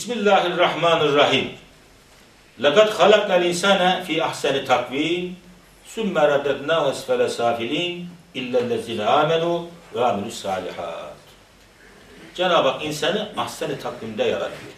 Bismillahirrahmanirrahim. لَقَدْ خَلَقْنَا الْاِنْسَانَ فِي اَحْسَنِ تَقْوِيمٍ ثُمَّ رَدَدْنَاهُ أَسْفَلَ سَافِلِينَ اِلَّا الَّذِينَ آمَنُوا وَعَمِلُوا الصَّالِحَاتِ. Cenab-ı Hak insanı ahsen-i takvimde yaratıyor.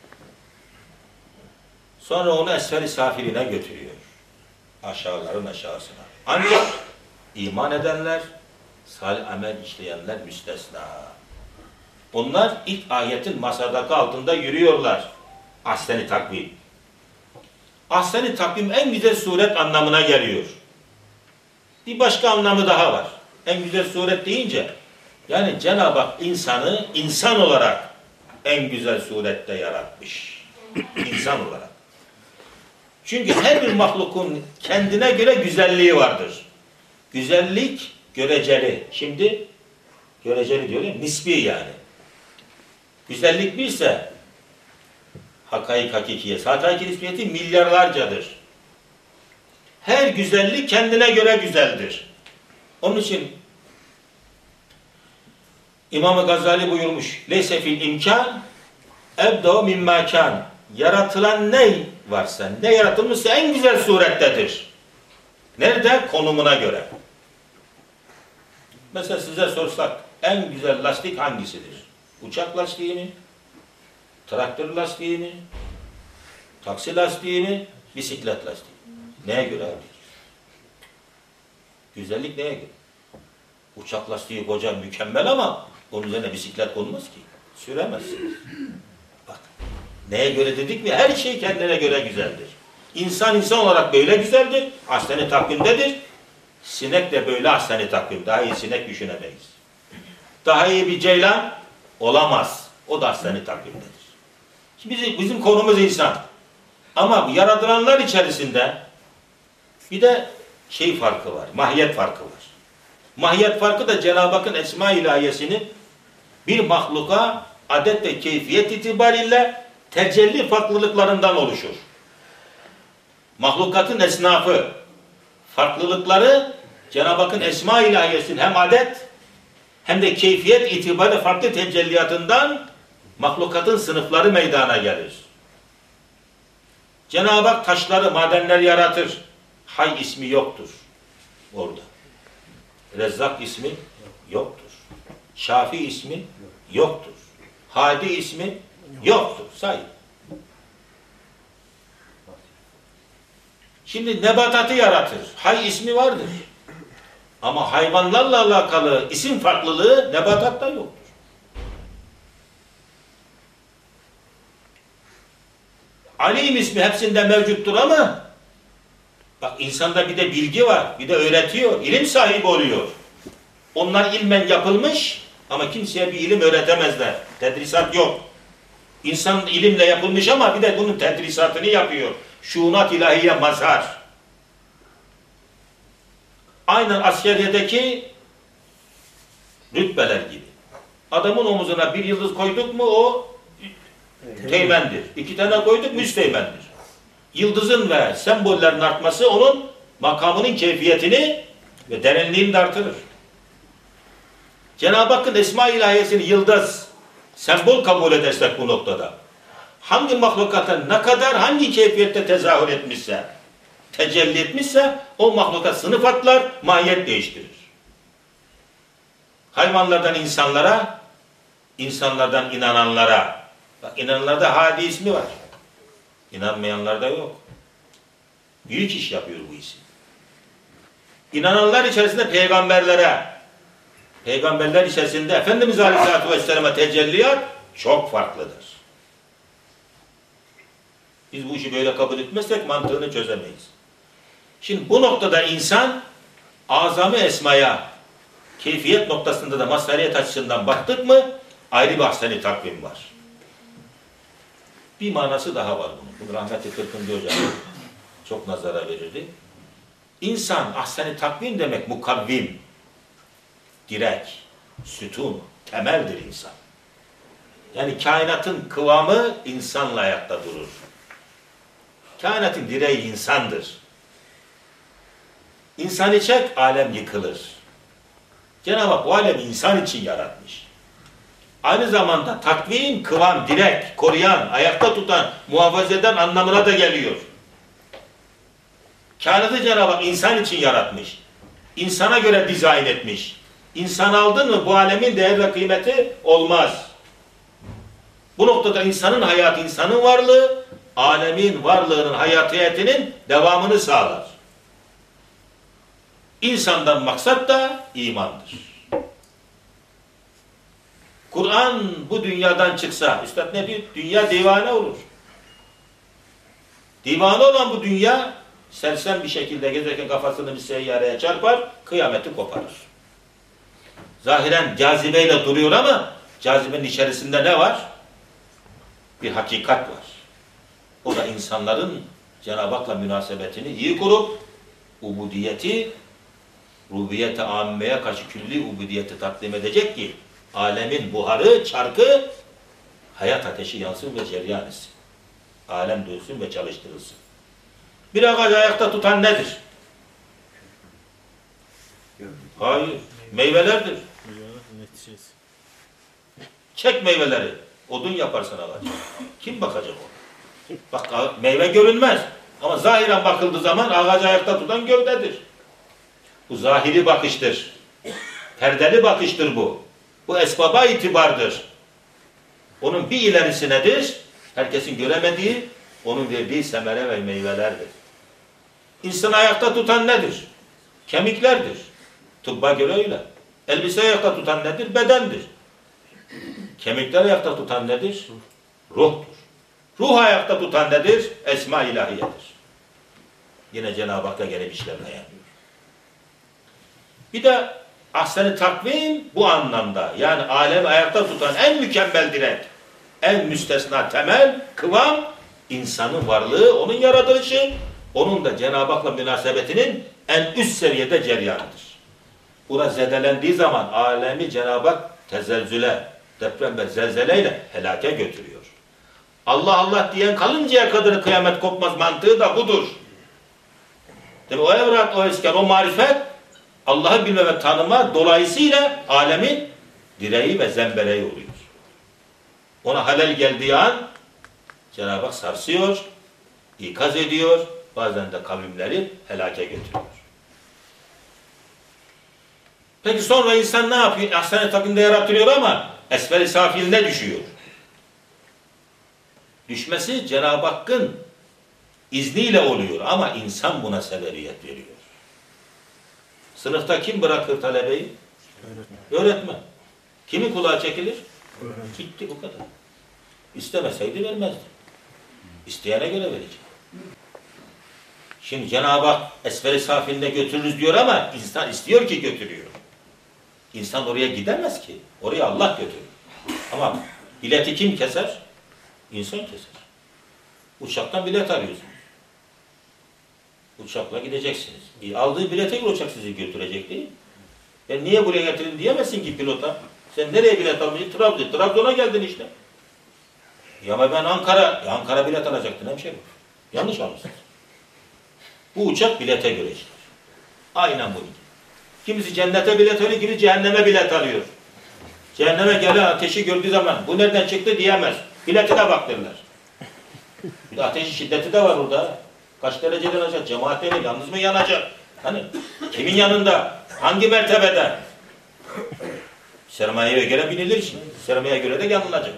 Sonra onu esfel-i safiline götürüyor. Aşağıların aşağısına. Ancak iman edenler, salih amel işleyenler müstesna. Onlar ilk ayetin masadaki altında yürüyorlar. Ahsen-i takvim. Ahsen-i takvim en güzel suret anlamına geliyor. Bir başka anlamı daha var. En güzel suret deyince, yani Cenab-ı Hak insanı insan olarak en güzel surette yaratmış. İnsan olarak. Çünkü her bir mahlukun kendine göre güzelliği vardır. Güzellik göreceli. Şimdi göreceli diyor ya, nisbi yani. Güzellik birse hakaik hakikiyet. Hakaik nispiyeti milyarlarcadır. Her güzellik kendine göre güzeldir. Onun için İmam-ı Gazali buyurmuş. Leyse fil imkan ebdâ mimma kân. Yaratılan ne varsa, ne yaratılmışsa en güzel surettedir. Nerede? Konumuna göre. Mesela size sorsak en güzel lastik hangisidir? Uçak lastiği mi? Traktör lastiği mi? Taksi lastiği mi? Bisiklet lastiği mi? Neye göre abi? Güzellik neye göre? Uçak lastiği koca mükemmel ama onun üzerine bisiklet konmaz ki. Süremezsiniz. Bak. Neye göre dedik mi? Her şey kendine göre güzeldir. İnsan olarak böyle güzeldir. Ahsen-i takvimdedir. Sinek de böyle ahsen-i takvim. Daha iyi sinek düşünemeyiz. Daha iyi bir ceylan olamaz. O da ahsen-i takvimdedir. Şimdi bizim konumuz insan. Ama yaratılanlar içerisinde bir de şey farkı var. Mahiyet farkı var. Mahiyet farkı da Cenab-ı Hakk'ın esma-i ilahiyesinin bir mahluka adet ve keyfiyet itibariyle tecelli farklılıklarından oluşur. Mahlukatın esnafı, farklılıkları Cenab-ı Hakk'ın esma-i ilahiyesinin hem adet hem de keyfiyet itibariyle farklı tecelliyatından mahlukatın sınıfları meydana gelir. Cenab-ı Hak taşları, madenleri yaratır. Hay ismi yoktur orada. Rezzak ismi yoktur. Şafi ismi yoktur. Hadi ismi yoktur. Say. Şimdi nebatatı yaratır. Hay ismi vardır. Ama hayvanlarla alakalı isim farklılığı nebatatta yoktur. Alim ismi hepsinde mevcuttur ama bak insanda bir de bilgi var. Bir de öğretiyor. İlim sahibi oluyor. Onlar ilmen yapılmış ama kimseye bir ilim öğretemezler. Tedrisat yok. İnsan ilimle yapılmış ama bir de bunun tedrisatını yapıyor. Şuunat ilahiye mazhar. Aynen askeriyedeki rütbeler gibi. Adamın omuzuna bir yıldız koyduk mu o teğmendir. 2 tane koyduk müsteğmendir. Yıldızın ve sembollerin artması onun makamının keyfiyetini ve derinliğini de artırır. Cenab-ı Hakk'ın esma-i ilahiyesini yıldız, sembol kabul edersek bu noktada, hangi mahlukata ne kadar hangi keyfiyette tezahür etmişse, tecelli etmişse o mahlukat sınıf atlar, mahiyet değiştirir. Hayvanlardan insanlara, insanlardan inananlara, bak inananlarda hadi ismi var. İnanmayanlarda yok. Büyük iş yapıyor bu isim. İnananlar içerisinde peygamberlere, peygamberler içerisinde Efendimiz Aleyhisselatü Vesselam'a tecelliyat çok farklıdır. Biz bu işi böyle kabul etmezsek mantığını çözemeyiz. Şimdi bu noktada insan azami esmaya keyfiyet noktasında da mazhariyet açısından baktık mı ayrı bir ahsen-i takvim var. Bir manası daha var bunun. Bunu rahmetli Kırkıncı Hocam çok nazara verirdi. İnsan ahsen-i takvim demek mukavvim, direk, sütun, temeldir insan. Yani kainatın kıvamı insanla ayakta durur. Kainatın direği insandır. İnsanı çek, alem yıkılır. Cenab-ı Hak bu alemi insan için yaratmış. aynı zamanda takvim, kıvam, direk, koruyan, ayakta tutan, muhafaza eden anlamına da geliyor. Kainatı Cenab-ı Hak insan için yaratmış. İnsana göre dizayn etmiş. İnsan aldın mı bu alemin değer ve kıymeti olmaz. Bu noktada insanın hayatı, insanın varlığı, alemin varlığının, hayatiyetinin devamını sağlar. İnsandan maksat da imandır. Kur'an bu dünyadan çıksa, Üstad ne diyor? Dünya divane olur. Divane olan bu dünya, sersem bir şekilde gezerken kafasını bir seyyareye çarpar, kıyameti koparır. Zahiren cazibeyle duruyor ama cazibenin içerisinde ne var? Bir hakikat var. O da insanların Cenab-ı Hak'la münasebetini iyi kurup ubudiyeti, rububiyete âmmeye karşı külli ubudiyeti takdim edecek ki alemin buharı, çarkı, hayat ateşi yansın ve cereyan etsin. Alem dönsün ve çalıştırılsın. Bir ağacı ayakta tutan nedir? Hayır. Meyvelerdir. Çek meyveleri. Odun yaparsın ağacı. Kim bakacak o? Bak meyve görünmez. Ama zahiren bakıldığı zaman ağacı ayakta tutan gövdedir. Bu zahiri bakıştır. Perdeli bakıştır bu. Bu esbaba itibardır. Onun bir ilerisi nedir? Herkesin göremediği, onun verdiği semere ve meyvelerdir. İnsanı ayakta tutan nedir? Kemiklerdir. Tıbba göre öyle. Elbise ayakta tutan nedir? Bedendir. Kemikler ayakta tutan nedir? Ruhtur. Ruh ayakta tutan nedir? Esma ilahiyedir. Yine Cenab-ı Hak'ta gene bir şeyler dayanıyor. Bir de ahsen-i takvim bu anlamda. Yani alemi ayakta tutan en mükemmel direk, en müstesna temel, kıvam, insanın varlığı, onun yaratılışı, onun da Cenab-ı Hak'la münasebetinin en üst seviyede ceryanıdır. Buna zedelendiği zaman alemi Cenab-ı Hak tezelzüle, deprem ve zelzeleyle helake götürüyor. Allah Allah diyen kalıncaya kadar kıyamet kopmaz mantığı da budur. Değil mi? O evrat, o esken, o marifet Allah'ı bilme ve tanıma dolayısıyla alemin direği ve zembereği oluyor. Ona halel geldiği an Cenab-ı Hak sarsıyor, ikaz ediyor, bazen de kavimleri helake götürüyor. Peki sonra insan ne yapıyor? Ahsen-i takvimde yaratılıyor ama esfel-i safiline düşüyor. Düşmesi Cenab-ı Hakk'ın izniyle oluyor ama insan buna severiyet veriyor. Sınıfta kim bırakır talebeyi? Öğretmen. Kimin kulağı çekilir? Bitti bu kadar. İstemeseydi vermezdi. İsteyene göre verecek. Şimdi Cenab-ı Hak esfel-i safilinde götürürüz diyor ama insan istiyor ki götürüyor. İnsan oraya gidemez ki. Oraya Allah götürür. Ama bileti kim keser? İnsan keser. Uçaktan bilet arıyorsunuz. Uçakla gideceksiniz. Aldığı bilete göre uçak sizi götürecek değil mi? Ben niye buraya getirdin diyemezsin ki pilota. Sen nereye bilet almışsın? Trabzon'a geldin işte. Ya ama ben Ankara bilet alacaktın hemşerim. Yanlış almışsınız. Bu uçak bilete göre işte. Aynen bu. Kimisi cennete bilet alıyor, kimisi cehenneme bilet alıyor. Cehenneme gelen ateşi gördüğü zaman bu nereden çıktı diyemez. Biletine bak derler. Bir de ateşin şiddeti de var orada. Kaç dereceden yanacak? Cemaatleri yalnız mı yanacak? Hani kimin yanında? Hangi mertebede? Sermayeye göre binilir şimdi. Sermayeye göre de yanılacak.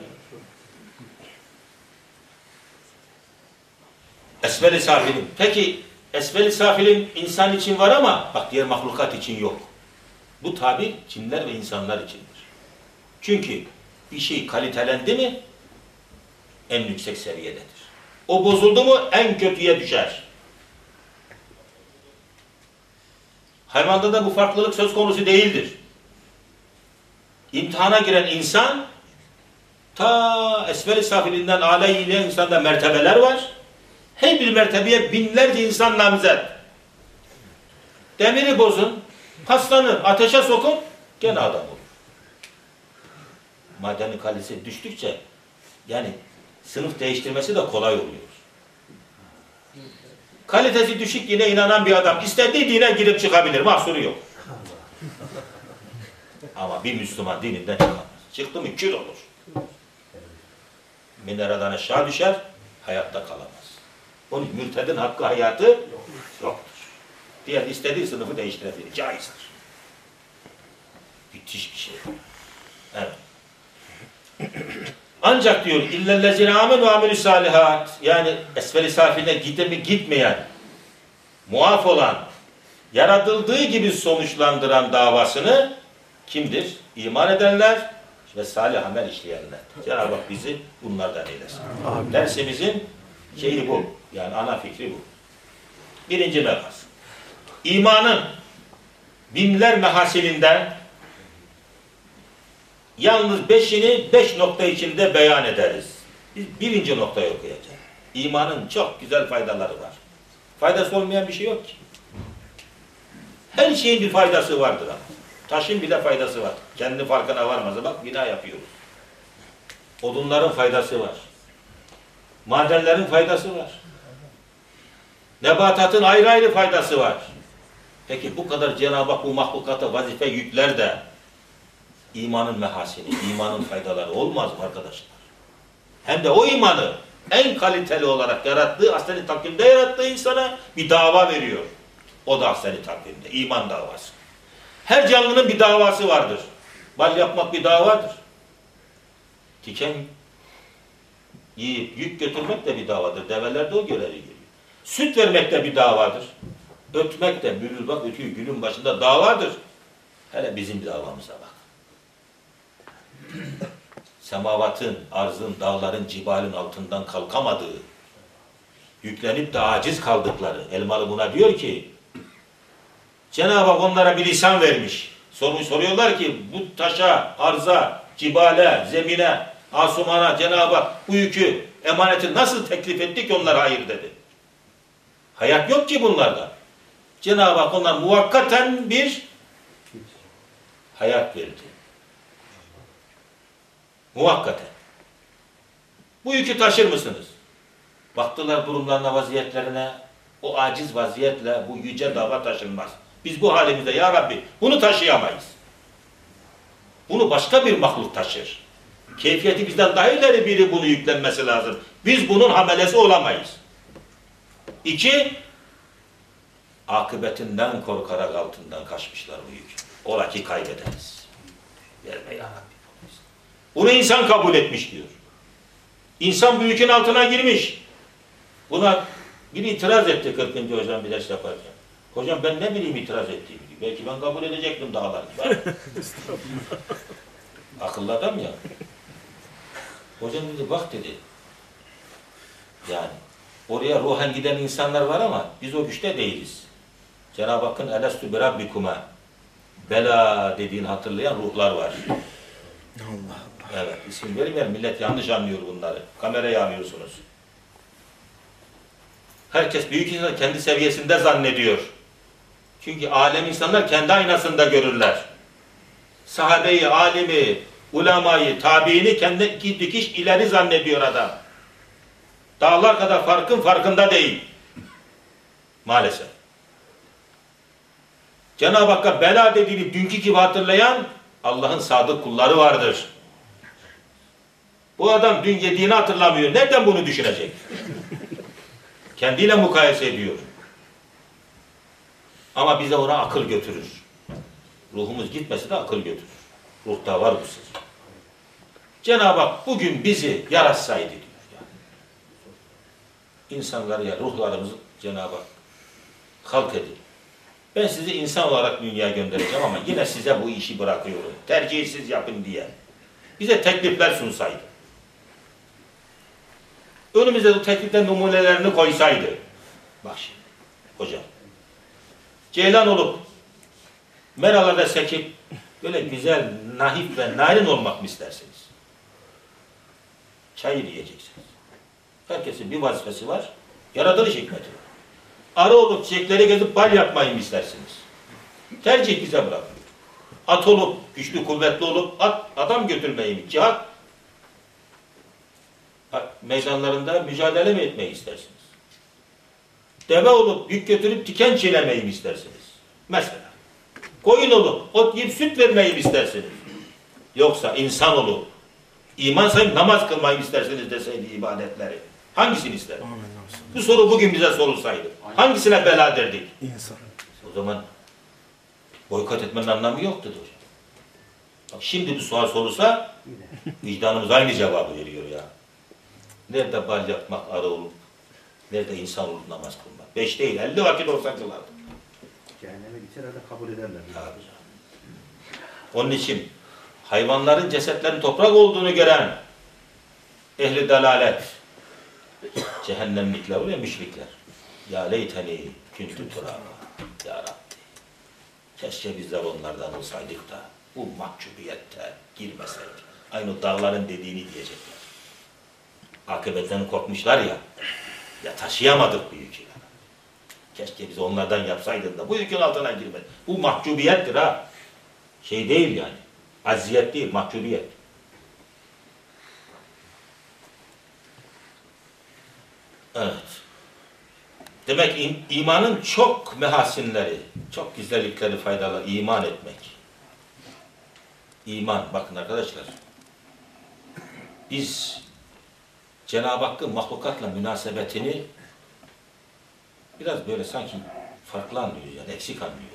Esfel-i safilin. Peki esfel-i safilin insan için var ama bak diğer mahlukat için yok. Bu tabir cinler ve insanlar içindir. Çünkü bir şey kalitelendi mi en yüksek seviyededir. O bozuldu mu en kötüye düşer. Hayvanda da bu farklılık söz konusu değildir. İmtihana giren insan ta esfel-i safilinden âle-i insanda mertebeler var. Her bir mertebeye binlerce insan namzet. Demiri bozun, paslanır, ateşe sokun, gene adam olur. Madeni kalitesi düştükçe yani sınıf değiştirmesi de kolay oluyor. Kalitesi düşük yine inanan bir adam istediği dine girip çıkabilir, mahsuru yok. Ama bir Müslüman dininden çıkamaz. Çıktı mı kül olur. Minaradan aşağı düşer, hayatta kalamaz. Onun mürtedin hakkı hayatı yoktur. Diğer istediği sınıfı değiştirebilir. Caizdir. Müthiş bir şey. Evet. Ancak diyor illellezine amen ve amelü salihat, yani esfel-i safiline gitmeyen, muaf olan, yaratıldığı gibi sonuçlandıran davasını kimdir? İman edenler ve salih amel işleyenler. Cenab-ı Hak bizi bunlardan eylesin. Amin. Dersimizin şeyi bu. Yani ana fikri bu. Birinci mebhas. İmanın binler mehasilinden yalnız 5 nokta içinde beyan ederiz. Biz birinci noktayı okuyacağız. İmanın çok güzel faydaları var. Faydası olmayan bir şey yok ki. Her şeyin bir faydası vardır ama. Taşın bile faydası var. Kendi farkına varmaz. Bak bina yapıyoruz. Odunların faydası var. Madenlerin faydası var. Nebatatın ayrı ayrı faydası var. Peki bu kadar Cenab-ı Hak bu mahlukata vazife yükler de imanın mehasini, imanın faydaları olmaz mı arkadaşlar? Hem de o imanı en kaliteli olarak yarattığı, aslen-i takvimde yarattığı insana bir dava veriyor. O da aslen-i takvimde, iman davası. Her canlının bir davası vardır. Bal yapmak bir davadır. Diken yiyip yük götürmek de bir davadır. Develerde o görevi geliyor. Süt vermek de bir davadır. Ötmek de, bülül bak ötüyor günün başında davadır. Hele bizim davamıza bak. Semavatın, arzın, dağların, cibalin altından kalkamadığı, yüklenip de aciz kaldıkları, Elmalı buna diyor ki, Cenab-ı Hak onlara bir lisan vermiş. Soruyorlar ki, bu taşa, arza, cibale, zemine, asumana Cenab-ı Hak bu yükü, emaneti nasıl teklif etti ki onlara hayır dedi. Hayat yok ki bunlarda. Cenab-ı Hak onlara muvakkaten bir hayat verdi. Muvakkaten. Bu yükü taşır mısınız? Baktılar durumlarına, vaziyetlerine, o aciz vaziyetle bu yüce dava taşınmaz. Biz bu halimizde ya Rabbi bunu taşıyamayız. Bunu başka bir mahluk taşır. Keyfiyeti bizden daha ileri biri bunu yüklenmesi lazım. Biz bunun hamelesi olamayız. 2, akıbetinden korkarak altından kaçmışlar bu yük. Ola ki kaybederiz. Verme ya Rabbi. Bunu insan kabul etmiş diyor. İnsan bu yükün altına girmiş. Buna bir itiraz etti 40. hocam bir ders yaparken. Hocam ben ne bileyim itiraz ettiğimi diyor. Belki ben kabul edecektim dağlar gibi. Akıllı adam ya. Hocam dedi bak dedi. Yani oraya ruhen giden insanlar var ama biz o güçte değiliz. Cenab-ı Hakk'ın elestü bi rabbikuma bela dediğini hatırlayan ruhlar var. Allah Allah. Evet, isim vermeyelim. Millet yanlış anlıyor bunları. Kameraya alıyorsunuz. Herkes büyük insan kendi seviyesinde zannediyor. Çünkü alem insanlar kendi aynasında görürler. Sahabeyi, alimi, ulemayı, tabiini kendi dikiş ileri zannediyor adam. Dağlar kadar farkın farkında değil. Maalesef. Cenab-ı Hakk'a bela dediğini dünkü gibi hatırlayan Allah'ın sadık kulları vardır. Bu adam dün yediğini hatırlamıyor. Nereden bunu düşünecek? Kendiyle mukayese ediyor. Ama bize ona akıl götürür. Ruhumuz gitmesi de akıl götürür. Ruhta var bu sır. Cenab-ı Hak bugün bizi yaratsaydı diyor. Yani. İnsanları ya ruhlarımızı Cenab-ı Hak halk edin. Ben sizi insan olarak dünyaya göndereceğim ama yine size bu işi bırakıyorum. Tercihsiz yapın diye. Bize teklifler sunsaydı. Önümüze bu teklifler numunelerini koysaydı. Bak şimdi hocam. Ceylan olup meralarda sekip böyle güzel, nahif ve narin olmak mı istersiniz? Çayır yiyeceksiniz. Herkesin bir vazifesi var. Yaratılış hikmeti var. Arı olup çiçekleri gezip bal yapmayı mı istersiniz? Tercih bize bırakıyor. At olup, güçlü kuvvetli olup adam götürmeyi mi? Cihat meydanlarında mücadele mi etmeyi istersiniz? Deve olup yük götürüp diken çilemeyi mi istersiniz? Mesela. Koyun olup ot yiyip süt vermeyi mi istersiniz? Yoksa insanoğlu iman sayın namaz kılmayı isterseniz deseydi ibadetleri. Hangisini ister? Bu soru bugün bize sorulsaydı. Hangisine bela derdik? İnsan. O zaman boykot etmenin anlamı yoktu hocam. Bak şimdi bu sual sorulsa vicdanımız aynı cevabı veriyor ya. Nerede bal yapmak arı olup, nerede insan olup namaz kılmak? 5 değil, 50 vakit olsa kılardı. Cehenneme gitseler de kabul ederler. Tabii. Onun için hayvanların cesetlerin toprak olduğunu gören ehli dalalet, cehennemlikler oluyor, müşrikler. Ya leyteni küntü turaba. Ya Rabbi. Keşke bizler onlardan olsaydık da bu mahcubiyette girmeseydik. Aynı dağların dediğini diyecekler. Akıbetten korkmuşlar ya. Ya taşıyamadık bu yükü. Keşke biz onlardan yapsaydın da bu yükün altına girmedik. Bu mahcubiyettir ha. Şey değil yani. Aziyet değil, mahcubiyet. Evet. Demek imanın çok mehasinleri, çok güzellikleri faydalı. İman etmek. İman, bakın arkadaşlar. Biz Cenab-ı Hakk'ın mahlukatla münasebetini biraz böyle sanki farklı anlıyoruz, yani eksik anlıyoruz.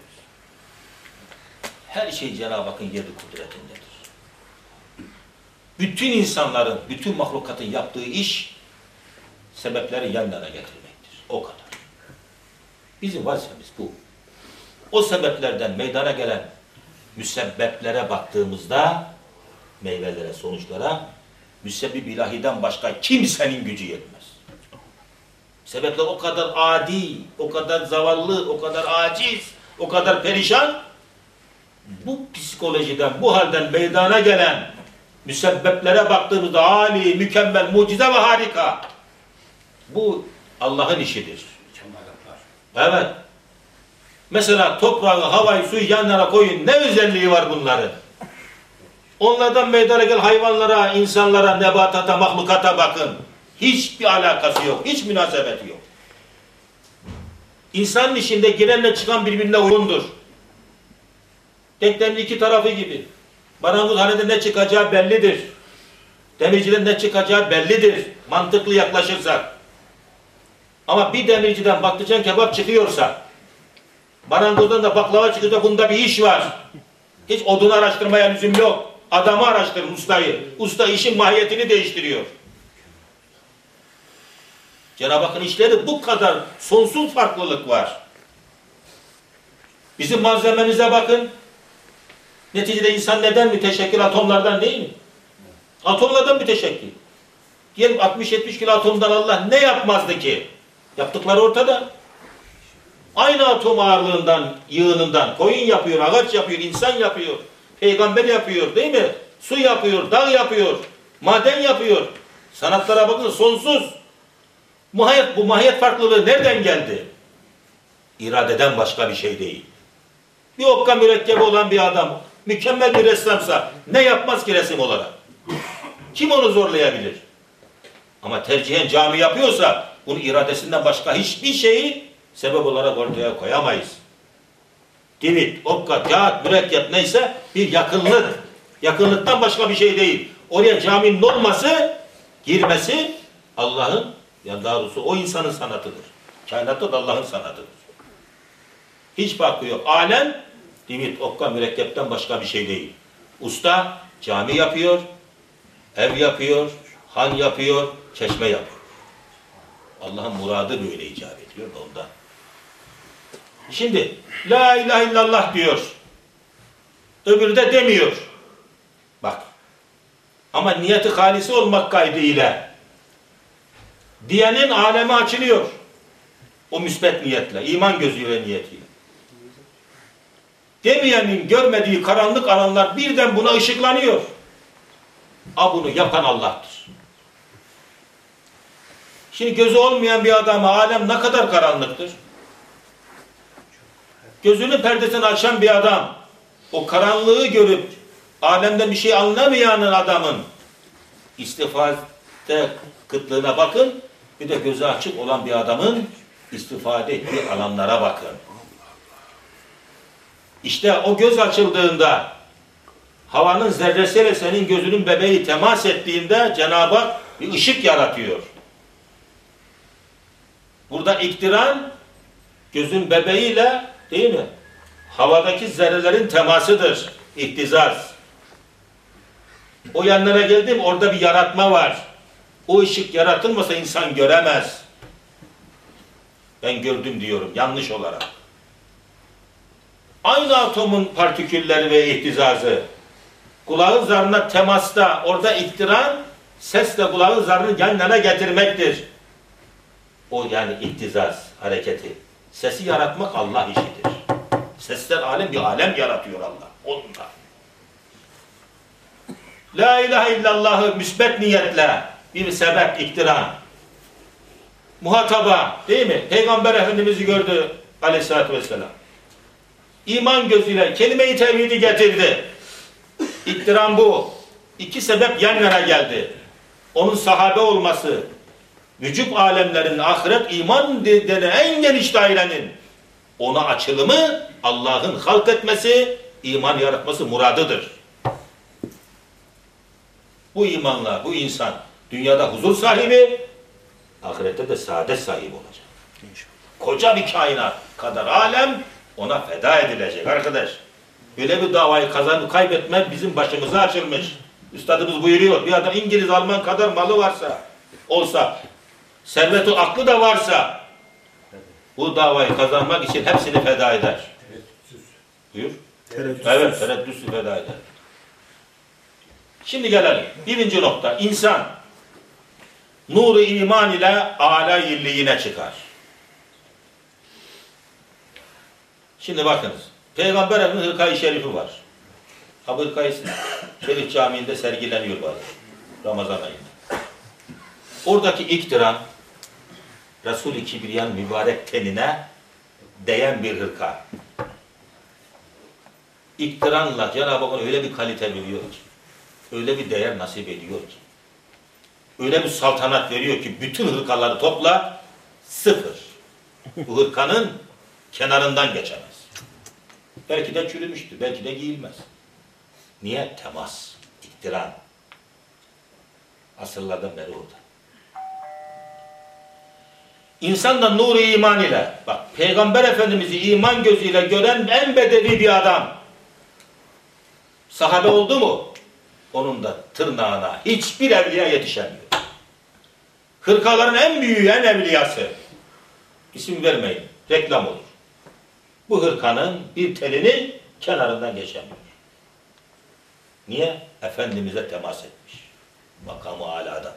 Her şey Cenab-ı Hakk'ın yedi kudretindedir. Bütün insanların, bütün mahlukatın yaptığı iş sebepleri yan yana getirmektir. O kadar. Bizim vazifemiz bu. O sebeplerden meydana gelen müsebbeplere baktığımızda meyvelere, sonuçlara müsebbib ilahiden başka kimsenin gücü yetmez. Sebepler o kadar adi, o kadar zavallı, o kadar aciz, o kadar perişan. Bu psikolojiden, bu halden meydana gelen müsebbeplere baktığımızda âli, mükemmel, mucize ve harika. Bu Allah'ın işidir. Evet. Mesela toprağı, havayı, suyu yan yana koyun. Ne özelliği var bunların? Onlardan meydana gelen hayvanlara, insanlara, nebatata, mahlukata bakın. Hiçbir alakası yok. Hiç münasebeti yok. İnsanın işinde girenle çıkan birbirine uygundur. Denklemin iki tarafı gibi. Marangozhanede ne çıkacağı bellidir. Demirciden ne çıkacağı bellidir. Mantıklı yaklaşırsak. Ama bir demirciden patlıcan kebap çıkıyorsa, marangozdan da baklava çıkıyorsa bunda bir iş var. Hiç odunu araştırmaya lüzum yok. Adamı araştırın, ustayı. Usta işin mahiyetini değiştiriyor. Cenab-ı Hakk'ın işleri bu kadar sonsuz farklılık var. Bizim malzememize bakın. Neticede insan neden müteşekkil? Atomlardan değil mi? Atomlardan müteşekkil. Diyelim 60-70 kilo atomdan Allah ne yapmazdı ki? Yaptıkları ortada. Aynı atom ağırlığından, yığınından koyun yapıyor, ağaç yapıyor, insan yapıyor, peygamber yapıyor değil mi? Su yapıyor, dağ yapıyor, maden yapıyor. Sanatlara bakın sonsuz. Bu mahiyet farklılığı nereden geldi? İradeden başka bir şey değil. Bir okka mürekkebi olan bir adam, mükemmel bir ressamsa ne yapmaz ki resim olarak? Kim onu zorlayabilir? Ama tercihen cami yapıyorsa bunu iradesinden başka hiçbir şeyi sebep olarak ortaya koyamayız. Divit, okka, kağıt, mürekkep neyse bir yakınlık. Yakınlıktan başka bir şey değil. Oraya caminin olması, girmesi Allah'ın, ya daha doğrusu o insanın sanatıdır. Kainatta da Allah'ın sanatıdır. Hiç farkı yok. Alem, divit, okka, mürekkepten başka bir şey değil. Usta cami yapıyor, ev yapıyor, han yapıyor, çeşme yapıyor. Allah'ın muradı böyle icap ediyor da ondan. Şimdi la ilahe illallah diyor. Öbürü de demiyor. Bak. Ama niyeti halisi olmak kaydıyla diyenin aleme açılıyor. O müsbet niyetle, iman gözüyle niyetiyle. Demeyenin görmediği karanlık alanlar birden buna ışıklanıyor. Bunu yapan Allah'tır. Şimdi gözü olmayan bir adama alem ne kadar karanlıktır? Gözünün perdesini açan bir adam, o karanlığı görüp alemden bir şey anlamayanın adamın istifade kıtlığına bakın, bir de gözü açık olan bir adamın istifade ettiği alanlara bakın. İşte o göz açıldığında havanın zerresiyle senin gözünün bebeği temas ettiğinde Cenab-ı Hak bir ışık yaratıyor. Burada iktiran gözün bebeğiyle, değil mi, havadaki zerrelerin temasıdır. İhtizaz. O yanlara geldim, orada bir yaratma var. O ışık yaratılmasa insan göremez. Ben gördüm diyorum yanlış olarak. Aynı atomun partikülleri ve ihtizazı. Kulağın zarına temasta, orada iktiran sesle kulağın zarını yan yana getirmektir. O yani ihtizaz hareketi. Sesi yaratmak Allah işidir. Sesler alem, bir alem yaratıyor Allah. Onunla. La ilahe illallah'ı müsbet niyetle bir sebep, iktiran. Muhataba, değil mi? Peygamber Efendimiz'i gördü aleyhissalatü vesselam. İman gözüyle kelime-i tevhidi getirdi. İktiran bu. İki sebep yan yana geldi. Onun sahabe olması, vücut alemlerinin ahiret iman denen en geniş dairenin ona açılımı, Allah'ın halk etmesi, iman yaratması muradıdır. Bu imanla bu insan dünyada huzur sahibi, ahirette de saadet sahibi olacak. Koca bir kainat kadar alem ona feda edilecek arkadaş. Böyle bir davayı kazanıp kaybetme bizim başımıza açılmış. Üstadımız buyuruyor. Bir adam İngiliz, Alman kadar malı varsa, olsa, serveti, aklı da varsa bu davayı kazanmak için hepsini feda eder. Buyur. Evet, tereddütsüz feda eder. Şimdi gelelim. Birinci nokta. İnsan nuru iman ile âlâ illiğine çıkar. Şimdi bakınız. Peygamber Efendimiz'in hırka-i şerifi var. Bu hırka-i şerif camiinde sergileniyor bazen. Ramazan ayında. Oradaki iktiran Resul-i Kibriyan mübarek tenine değen bir hırka. İktiranla Cenab-ı Hak öyle bir kalite veriyor ki, öyle bir değer nasip ediyor ki, öyle bir saltanat veriyor ki bütün hırkaları topla sıfır. Bu hırkanın kenarından geçemez. Belki de çürümüştür, belki de giyilmez. Niye? Temas, iktiran. Asırlardan beri orada. İnsan da nur-u iman ile, bak Peygamber Efendimiz'i iman gözüyle gören en bedevi bir adam. Sahabe oldu mu? Onun da tırnağına hiçbir evliya yetişemiyor. Hırkaların en büyüğü, en evliyası. İsim vermeyin, reklam olur. Bu hırkanın bir telini kenarından geçemiyor. Niye? Efendimiz'e temas etmiş. Makamı âlâda.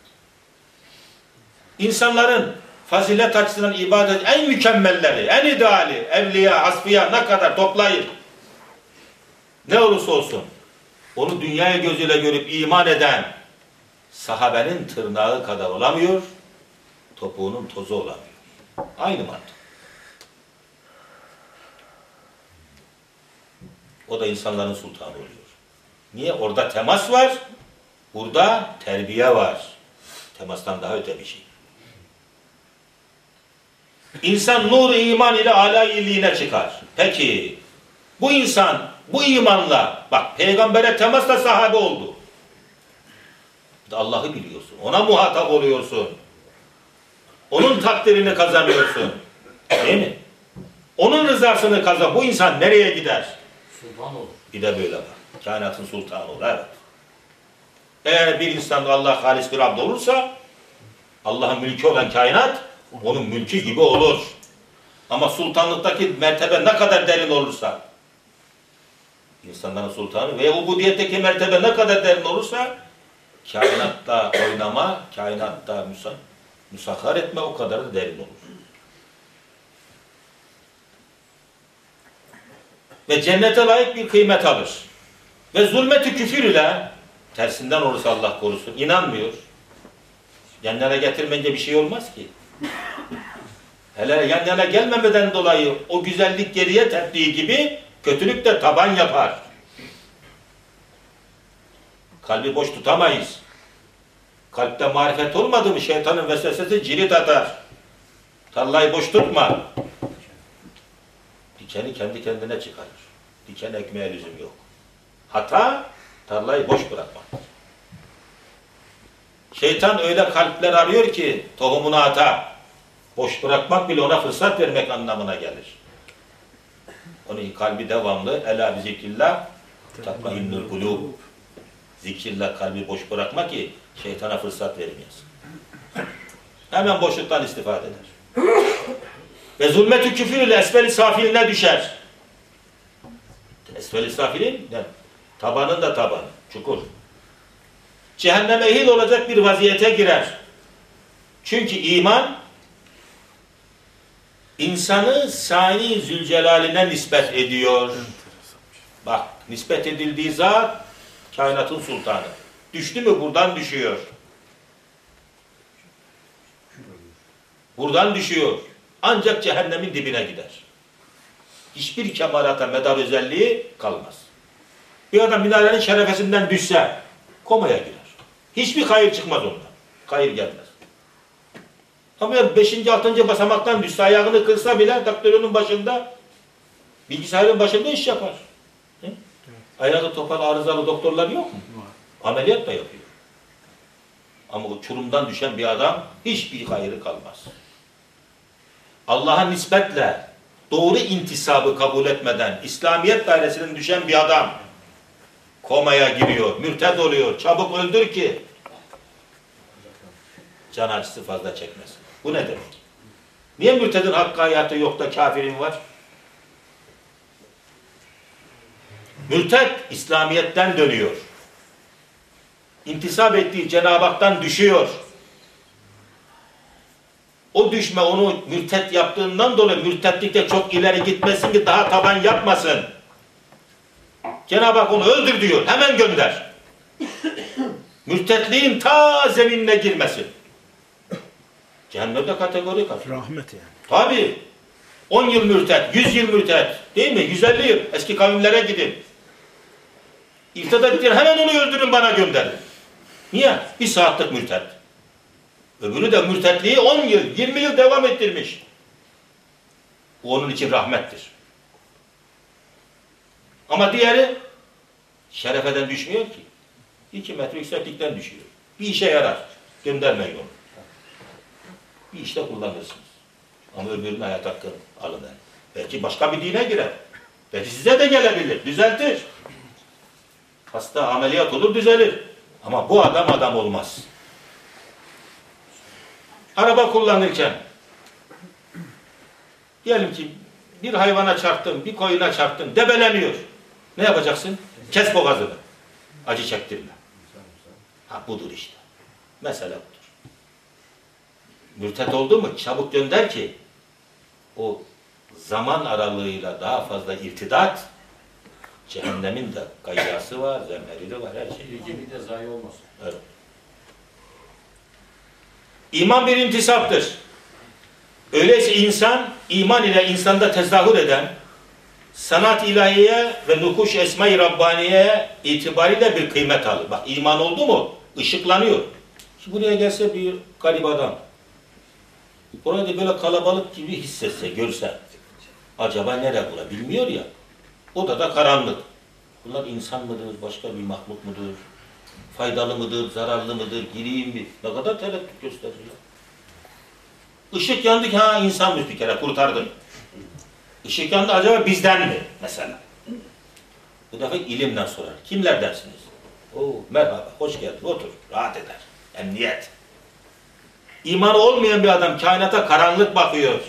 İnsanların fazilet açısından ibadet en mükemmelleri, en ideali, evliya, asfiya ne kadar toplayın. Ne olursa olsun onu dünyaya gözüyle görüp iman eden sahabenin tırnağı kadar olamıyor, topuğunun tozu olamıyor. Aynı mantık. O da insanların sultanı oluyor. Niye? Orada temas var, burada terbiye var. Temastan daha öte bir şey. İnsan nur-u iman ile âlâ illiğine çıkar. Peki, bu insan bu imanla, bak peygambere temasla sahabe oldu. Allah'ı biliyorsun, ona muhatap oluyorsun. Onun takdirini kazanıyorsun. Değil mi? Onun rızasını kazan. Bu insan nereye gider? Sultan olur. Bir de böyle bak. Kainatın sultanı olur. Evet. Eğer bir insan Allah halis bir abd olursa Allah'ın mülkü olan kainat onun mülkü gibi olur. Ama sultanlıktaki mertebe ne kadar derin olursa insanların sultanı ve ubudiyetteki mertebe ne kadar derin olursa kainatta oynama, kainatta musahhar etme o kadar da derin olur. Ve cennete layık bir kıymet alır. Ve zulmet-i küfür ile tersinden olursa Allah korusun inanmıyor. Yan yana getirmeyince bir şey olmaz ki. Hele yan yana gelmemeden dolayı o güzellik geriye teptiği gibi kötülük de taban yapar. Kalbi boş tutamayız. Kalpte marifet olmadı mı şeytanın vesvesesi cirit atar. Tarlayı boş tutma. Dikeni kendi kendine çıkarır. Diken ekmeğe lüzum yok. Hata, tarlayı boş bırakmak. Şeytan öyle kalpler arıyor ki tohumunu ata. Boş bırakmak bile ona fırsat vermek anlamına gelir. Onun kalbi devamlı ela bi zikrillah tatmainnul kulub. Zikirle kalbi boş bırakma ki şeytana fırsat vermeyesin. Hemen boşluktan istifade eder. Ve zulmetü küfür ile esfel-i safiline düşer. Esfel-i safilin tabanın da tabanı, çukur. Cehenneme ehil olacak bir vaziyete girer. Çünkü iman insanı Sani Zülcelal'ine nispet ediyor. Bak, nispet edildiği zat kainatın sultanı. Düştü mü buradan düşüyor. Buradan düşüyor. Ancak cehennemin dibine gider. Hiçbir kemalata medar özelliği kalmaz. Bir adam minarenin şerefesinden düşse komaya girer. Hiçbir hayır çıkmaz ondan. Hayır gelmez. Ama 5. 6. basamaktan düşse, ayağını kırsa bile daktörünün başında, bilgisayarın başında iş yapar. Evet. Ayağı topal arızalı doktorlar yok mu? Ameliyat da yapıyor. Ama o çurumdan düşen bir adam hiçbir hayrı kalmaz. Allah'a nispetle doğru intisabı kabul etmeden İslamiyet dairesinin düşen bir adam komaya giriyor, mürted oluyor. Çabuk öldür ki can acısı fazla çekmesin. Bu nedir? Niye mürtedin hakkı hayatı yok da kafirin var? Mürted İslamiyet'ten dönüyor. İntisap ettiği Cenab-ı Hak'tan düşüyor. O düşme onu mürted yaptığından dolayı mürtedlikte çok ileri gitmesin ki daha taban yapmasın. Cenab-ı Hak onu öldür diyor. Hemen gönder. Mürtedliğin ta zeminine girmesin. Cehennemde kategori kalır. Rahmet yani. Tabii. 10 yıl mürted, 100 yıl mürted. Değil mi? 150 yıl. Eski kavimlere gidin. İrtidat edin, hemen onu öldürün bana gönderin. Niye? Bir saatlik mürted. Öbürü de mürtedliği 10 yıl, 20 yıl devam ettirmiş. Bu onun için rahmettir. Ama diğeri şerefeden düşmüyor ki. 2 metre yükseklikten düşüyor. Bir işe yarar. Göndermeyin onu. Bir işte kullanırsınız. Ama öbürünün hayat hakkını alın. Belki başka bir dine girer. Belki size de gelebilir. Düzeltir. Hasta ameliyat olur, düzelir. Ama bu adam olmaz. Araba kullanırken diyelim ki bir hayvana çarptın, bir koyuna çarptın, debeleniyor. Ne yapacaksın? Kes boğazını. Acı çektirme. Ha budur işte. Mesele budur. Mürted oldu mu çabuk gönder ki o zaman aralığıyla daha fazla irtidat, cehennemin de gayyası var, zemheriri var, her şey. Bir de zayi olmasın. Evet. İman bir intisaptır. Öyleyse insan, iman ile insanda tezahür eden sanat ilahiye ve nukuş esma-i Rabbaniye itibariyle bir kıymet alır. Bak iman oldu mu ışıklanıyor. Şimdi buraya gelse bir garip adam. Orada böyle kalabalık gibi hissetse, görse acaba nereye bula bilmiyor ya. Odada karanlık. Bunlar insan mıdır, başka bir mahluk mudur? Faydalı mıdır, zararlı mıdır, gireyim mi? Ne kadar tereddüt gösteriyor. Işık yandı ki ha insanmış bir kere, kurtardın. Işık yandı acaba bizden mi mesela? Bu defa ilimden sorar. Kimlerdensiniz? Oo, merhaba, hoş geldin, otur, rahat eder. Emniyet. İmanı olmayan bir adam kainata karanlık bakıyor.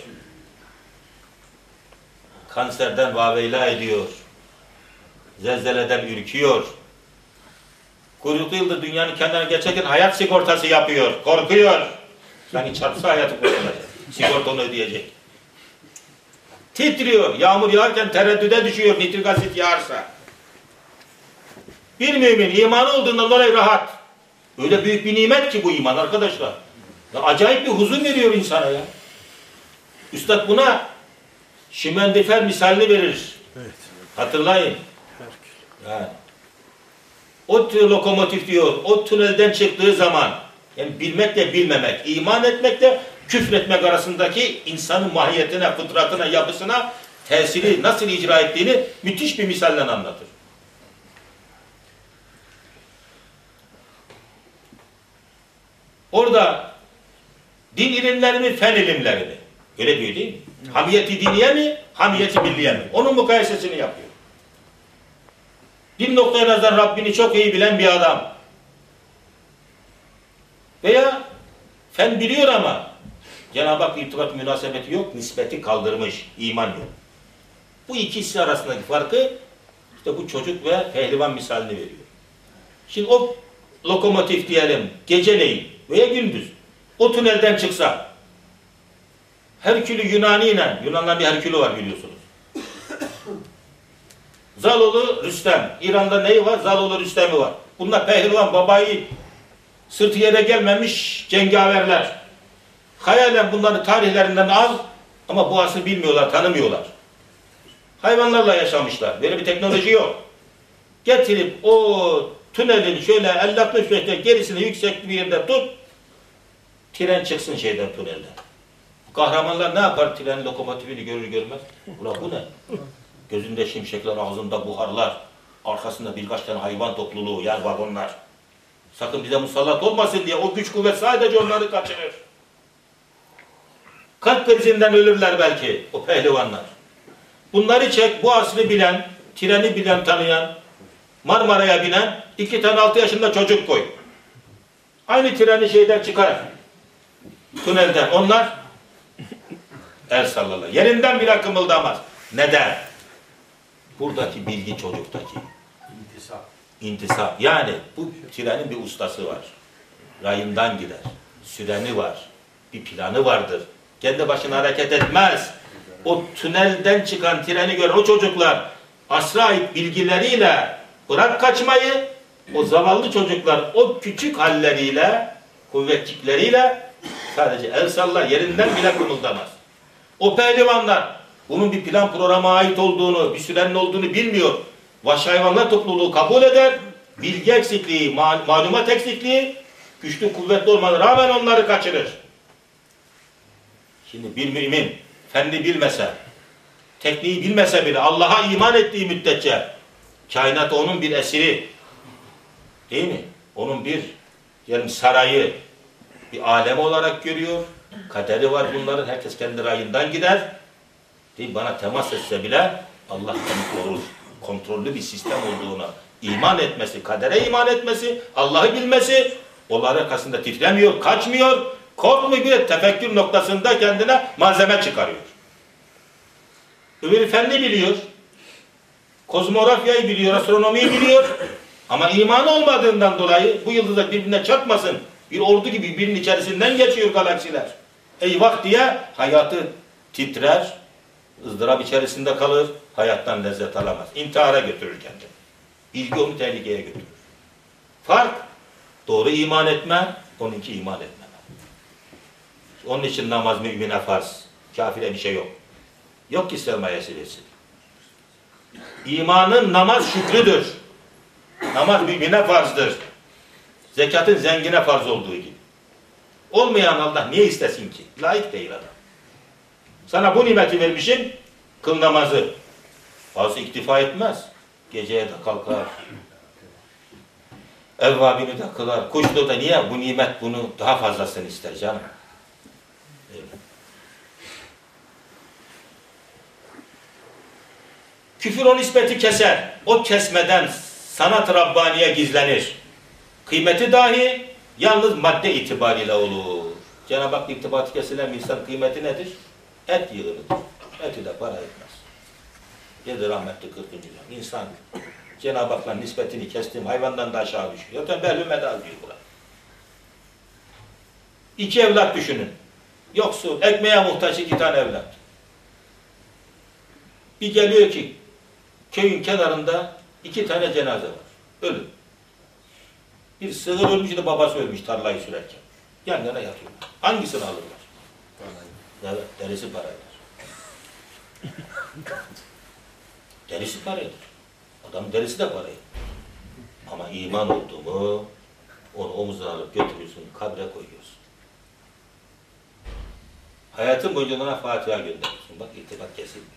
Kanserden vaveyla ediyor. Zelzeleden ürküyor. Kuyruklu yıldır dünyanın kenarına geçerken hayat sigortası yapıyor. Korkuyor. Yani çarpsa hayatı kurtulacak. Sigortanı ödeyecek. Titriyor. Yağmur yağarken tereddüde düşüyor nitrik asit yağarsa. Bir mümin imanı olduğundan dolayı rahat. Öyle büyük bir nimet ki bu iman arkadaşlar. Ya acayip bir huzur veriyor insana ya. Üstad buna şimendifer misalini verir. Evet. Hatırlayın. Herkül. Yani. O lokomotif diyor, o tünelden çıktığı zaman, yani bilmekle bilmemek, iman etmekle küfretmek arasındaki insanın mahiyetine, fıtratına, yapısına tesiri nasıl icra ettiğini müthiş bir misalle anlatır. Orada din ilimleri mi, fen ilimleri mi? Öyle diyor değil mi? Hamiyeti diniye mi, hamiyeti milliye mi? Onun mukayesesini yapıyor. Din noktaya nazar Rabbini çok iyi bilen bir adam. Veya fen biliyor ama Cenab-ı Hak irtibat münasebeti yok, nispeti kaldırmış, iman yok. Bu ikisi arasındaki farkı işte bu çocuk ve pehlivan misalini veriyor. Şimdi o lokomotif diyelim geceleyin veya gündüz o tünelden çıksa Herkülü Yunani ile, Yunan'da bir Herkülü var biliyorsunuz. Zaloğlu Rüstem. İran'da neyi var? Zaloğlu Rüstem'i var. Bunlar pehlivan, babayı sırtı yere gelmemiş cengaverler. Hayalen bunları tarihlerinden al ama bu asrı bilmiyorlar, tanımıyorlar. Hayvanlarla yaşamışlar. Böyle bir teknoloji yok. Getirip o tünelin şöyle 50-60 metre gerisini yüksek bir yerde tut, tren çıksın şeyden, tünelden. Kahramanlar ne yapar? Trenin lokomotifini görür görmez. Ulan bu ne? Gözünde şimşekler, ağzında buharlar, arkasında birkaç tane hayvan topluluğu, yer vagonlar. Sakın bize musallat olmasın diye o güç kuvvet sadece onları kaçırır. Kalp krizinden ölürler belki o pehlivanlar. Bunları çek, bu asrı bilen, treni bilen, tanıyan, Marmara'ya binen 2 tane 6 yaşında çocuk koy. Aynı treni şeyden çıkar. Tünelden. Onlar el sallarlar. Yerinden bile kımıldamaz. Neden? Buradaki bilgi çocuktaki. İntisap. Yani bu trenin bir ustası var. Rayından gider. Süreni var. Bir planı vardır. Kendi başına hareket etmez. O tünelden çıkan treni gören o çocuklar asra ait bilgileriyle bırak kaçmayı, o zavallı çocuklar o küçük halleriyle, kuvvetlikleriyle sadece el sallar, yerinden bile kımıldamaz. O pehlivanlar bunun bir plan programa ait olduğunu, bir sürenin olduğunu bilmiyor. Vahşi hayvanlar topluluğu kabul eder. Bilgi eksikliği, malumat eksikliği, güçlü kuvvetli olmalarına rağmen onları kaçırır. Şimdi bir mümin fenni bilmese, tekniği bilmese bile Allah'a iman ettiği müddetçe kainat onun bir esiri. Değil mi? Onun bir yani sarayı, bir alem olarak görüyor. Kaderi var bunların. Herkes kendi rayından gider. Değil, bana temas etse bile Allah beni korur. Kontrollü bir sistem olduğuna iman etmesi, kadere iman etmesi, Allah'ı bilmesi, onların arkasında titremiyor, kaçmıyor, korkmuyor, bir tefekkür noktasında kendine malzeme çıkarıyor. Öbürü fenni biliyor, kozmografyayı biliyor, astronomiyi biliyor ama iman olmadığından dolayı bu yıldızlar birbirine çarpmasın, bir ordu gibi birbirinin içerisinden geçiyor galaksiler. Eyvah diye hayatı titrer, ızdırap içerisinde kalır, hayattan lezzet alamaz. İntihara götürür kendini. Bilgi onu tehlikeye götürür. Fark, doğru iman etme, onunki iman etmeme. Onun için namaz mümine farz, kafire bir şey yok. Yok ki sermayesi versin. İmanın namaz şükrüdür. Namaz mümine farzdır. Zekatın zengine farz olduğu gibi. Olmayan Allah niye istesin ki? Layık değil adam. Sana bu nimeti vermişim, kıl namazı. Bazı iktifa etmez. Geceye de kalkar. Evvabini de kılar. Kuşlu da niye? Bu nimet bunu daha fazlasını ister canım. Evet. Küfür o nispeti keser. O kesmeden sanat Rabbaniye gizlenir. Kıymeti dahi yalnız madde itibariyle olur. Cenab-ı Hak irtibatı kesilen bir insan kıymeti nedir? Et yığınıdır. Eti de para etmez. Dedi rahmetli 40. yıl. İnsan Cenab-ı Hak'la nispetini kestiğim hayvandan da aşağı düşüyor. Zaten belli medal diyor buna. 2 evlat düşünün. Yoksul, ekmeğe muhtaç 2 tane evlat. Bir geliyor ki köyün kenarında 2 tane cenaze var. Ölüm. Bir sığır ölmüş de babası ölmüş tarlayı sürerken. Yan yana yatıyorlar. Hangisini alırlar? Evet, derisi para eder. Derisi para eder. Adamın derisi de para eder. Ama iman oldu mu onu omuzuna alıp götürüyorsun, kabre koyuyorsun. Hayatın boyunca ona Fatiha gönderiyorsun. Bak irtibat kesilmiyor.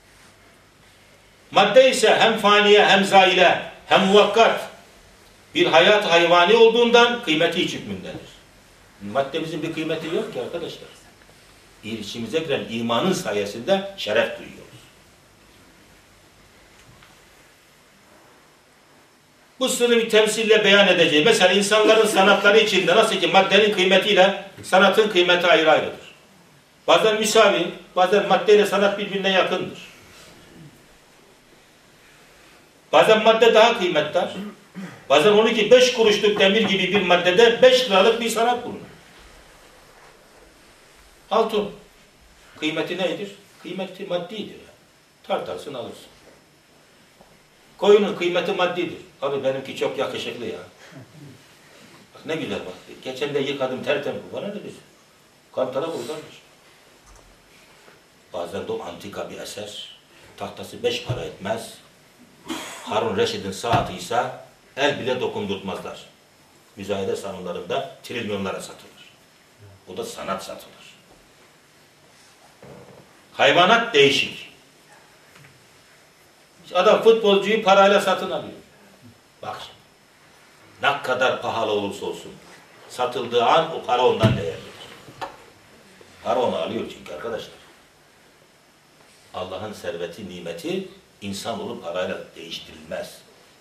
Madde ise hem faniye hem zaile hem muvakkat bir hayat hayvani olduğundan kıymeti hiç hükmündendir. Maddemizin bir kıymeti yok ki arkadaşlar. İçimize giren imanın sayesinde şeref duyuyoruz. Bu sırrı bir temsille beyan edeceğim. Mesela insanların sanatları içinde nasıl ki maddenin kıymetiyle sanatın kıymeti ayrı ayrıdır. Bazen müsavi, bazen maddeyle sanat birbirine yakındır. Bazen madde daha kıymetli. Bazen 5 kuruşluk demir gibi bir maddede 5 liralık bir sanat bulunur. Altın. Kıymeti nedir? Kıymeti maddidir. Tartarsın alırsın. Koyunun kıymeti maddidir. Abi benimki çok yakışıklı ya. Bak ne güzel bak. Geçen de yıkadım tertemiz. Bana ne biz? Kantara buradanmış. Bazen de o antika bir eser. Tahtası 5 para etmez. Harun Reşid'in saatiyse el bile dokundurtmazlar. Müzayede salonlarında trilyonlara satılır. O da sanat satılır. Hayvanat değişik. Adam futbolcuyu parayla satın alıyor. Bak ne kadar pahalı olursa olsun satıldığı an o para ondan değerlidir. Para onu alıyor çünkü arkadaşlar. Allah'ın serveti, nimeti insanoğlu parayla değiştirilmez.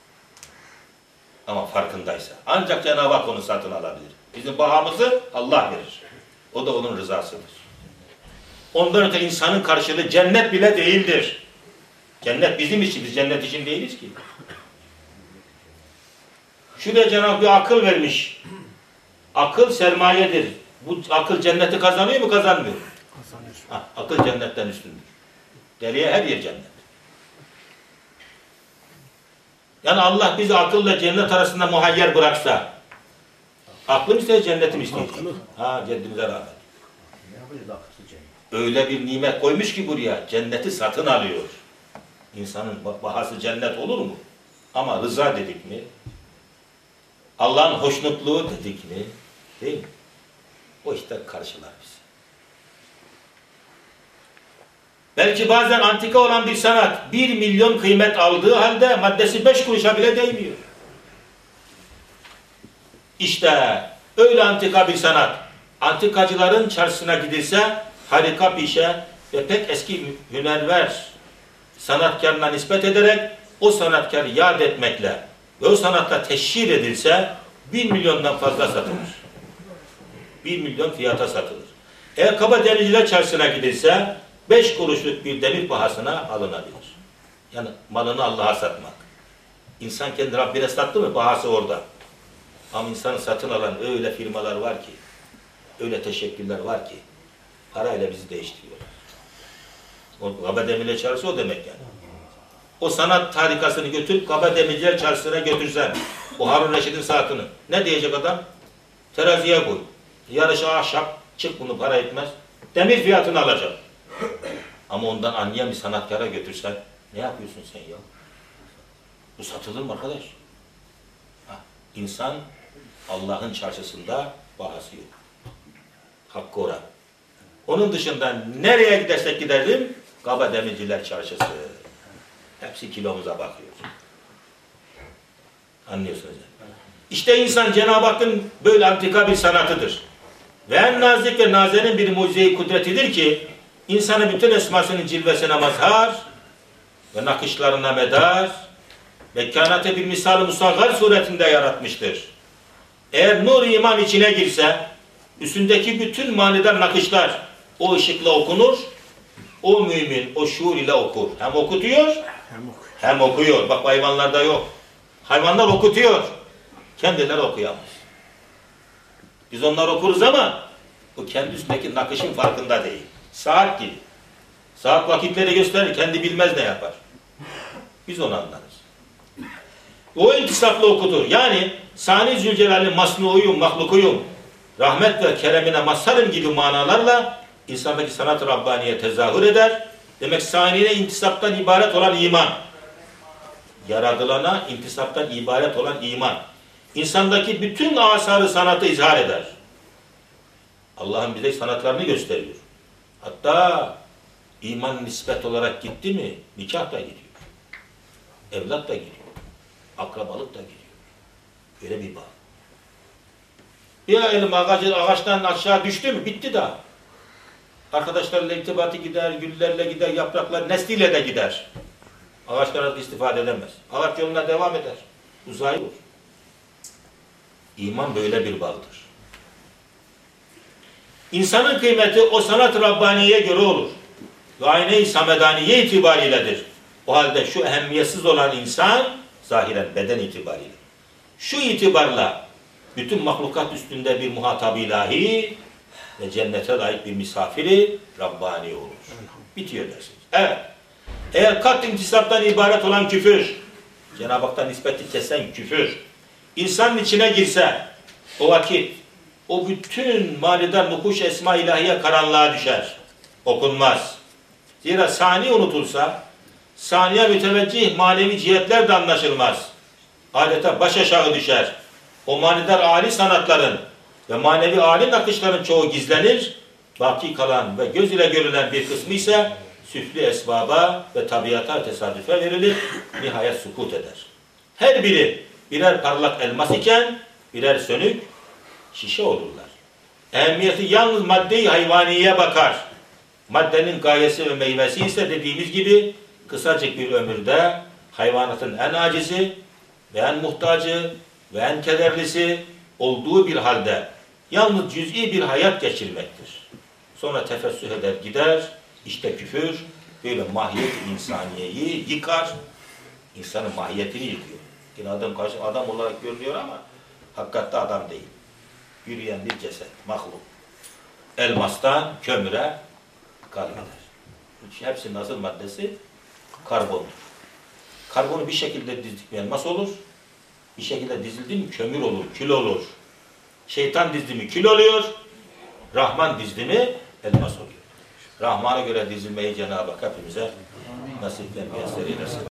Ama farkındaysa. Ancak Cenab-ı Hak onu satın alabilir. Bizim bahamızı Allah verir. O da onun rızasıdır. Ondan öte insanın karşılığı cennet bile değildir. Cennet bizim için, biz cennet için değiliz ki. Şuraya Cenab-ı bir akıl vermiş. Akıl sermayedir. Bu akıl cenneti kazanıyor mu, kazanmıyor mu? Kazanır. Akıl cennetten üstündür. Deliye her yer cennet. Yani Allah bizi akılla cennet arasında muhayyer bıraksa, aklı mı ister, cenneti mi ister? Ha, ceddimize rağmen. Ne yapacağız akılsız cennet? Öyle bir nimet koymuş ki buraya, cenneti satın alıyor. İnsanın bahası cennet olur mu? Ama rıza dedik mi? Allah'ın hoşnutluğu dedik mi? Değil mi? O işte karşılar bizi. Belki bazen antika olan bir sanat 1 milyon kıymet aldığı halde maddesi 5 kuruşa bile değmiyor. İşte öyle antika bir sanat. Antikacıların çarşısına gidilse harika bir şey ve pek eski hünerver sanatkarına nispet ederek o sanatkarı yad etmekle ve o sanatla teşhir edilse 1 milyondan fazla satılır. 1 milyon fiyata satılır. Eğer Kaba Denizciler Çarşısı'na gidilse 5 kuruşluk bir demir pahasına alınabilir. Yani malını Allah'a satmak. İnsan kendi Rabbine sattı mı bahası orada. Ama insanı satın alan öyle firmalar var ki, öyle teşekkürler var ki parayla bizi değiştiriyorlar. O Kaba Demirciler Çarşısı o demek yani. O sanat harikasını götürüp Kaba Demirciler Çarşısı'na götürsen, o Harun Reşid'in saatini ne diyecek adam? Teraziye koy. Yarış ahşap, çık bunu para etmez. Demir fiyatını alacak. Ama ondan anlayan bir sanatkara götürsen, ne yapıyorsun sen ya? Bu satılır mı arkadaş? Ha, İnsan Allah'ın çarşısında bahası yok. Hakkı oran. Onun dışında nereye gidersek gidelim, Kaba Demirciler Çarşısı. Hepsi kilomuza bakıyor. Anlıyorsunuz yani. İşte insan Cenab-ı Hakk'ın böyle antika bir sanatıdır. Ve en nazik ve nazenin bir mucize-i kudretidir ki insanı bütün esmasının cilvesine mazhar ve nakışlarına medar ve kainatı bir misal-i musaggar suretinde yaratmıştır. Eğer nur iman içine girse üstündeki bütün manidar nakışlar o ışıkla okunur, o mümin o şuur ile okur. Hem okutuyor hem okuyor. Bak hayvanlarda yok. Hayvanlar okutuyor. Kendileri okuyamaz. Biz onları okuruz ama o kendi üstündeki nakışın farkında değil. Saat gibi. Saat vakitleri gösterir. Kendi bilmez ne yapar. Biz onu anlarız. O intisapla okutur. Yani Sani Zülcelal'in masnuuyum, mahlukuyum, rahmet ve keremine mazharım gibi manalarla insandaki sanat-ı Rabbaniye tezahür eder. Demek Sani'ne intisaptan ibaret olan iman. Yaratılana intisaptan ibaret olan iman. İnsandaki bütün asarı sanatı izhar eder. Allah'ın bize sanatlarını gösteriyor. Hatta iman nispet olarak gitti mi nikah da gidiyor. Evlat da gidiyor. Akrabalık da gidiyor. Böyle bir bağ. Ya elim ağaçtan aşağı düştü mü? Bitti daha. Arkadaşlarla irtibatı gider, güllerle gider, yapraklar nesliyle de gider. Ağaçlar istifade edemez. Ağaç yoluna devam eder. Uzay olur. İman böyle bir baldır. İnsanın kıymeti o sanat Rabbaniye'ye göre olur. Ve ayne-i samedaniye itibariyledir. O halde şu ehemmiyetsiz olan insan, zahiren beden itibariyle, şu itibarla bütün mahlukat üstünde bir muhatab-ı ilahi ve cennete layık bir misafiri Rabbani olur. Bitiyor dersiniz. Evet. Eğer kat intisaptan ibaret olan küfür, Cenab-ı Hak'tan nispeti kesen küfür, insanın içine girse, o vakit o bütün manidar nukuş esma ilahiye karanlığa düşer. Okunmaz. Zira sani unutulsa, saniye müteveccih manevi cihetler de anlaşılmaz. Adeta baş aşağı düşer. O manidar âli sanatların ve manevi âli nakışların çoğu gizlenir. Baki kalan ve göz ile görülen bir kısmı ise süfli esbaba ve tabiata tesadüfe verilir. Nihayet sukut eder. Her biri birer parlak elmas iken birer sönük şişe olurlar. Ehemmiyeti yalnız madde-i hayvaniye bakar. Maddenin gayesi ve meyvesi ise dediğimiz gibi kısacık bir ömürde hayvanatın en acizi ve en muhtacı ve en kederlisi olduğu bir halde yalnız cüz'i bir hayat geçirmektir. Sonra tefessüh eder gider, işte küfür böyle mahiyet-i insaniyeyi yıkar, insanın mahiyetini yıkıyor. Yine adam olarak görünüyor ama hakikatte adam değil. Yürüyen bir ceset, mahluk. Elmastan kömüre kalbidir. Hepsinin asıl maddesi karbondur. Karbonu bir şekilde dizdik mi elmas olur, bir şekilde dizildi mi kömür olur, kül olur. Şeytan dizdi mi kül oluyor, Rahman dizdi mi elmas oluyor. Rahman'a göre dizilmeyi Cenab-ı Hak hepimize nasip ve müyesser eylesin.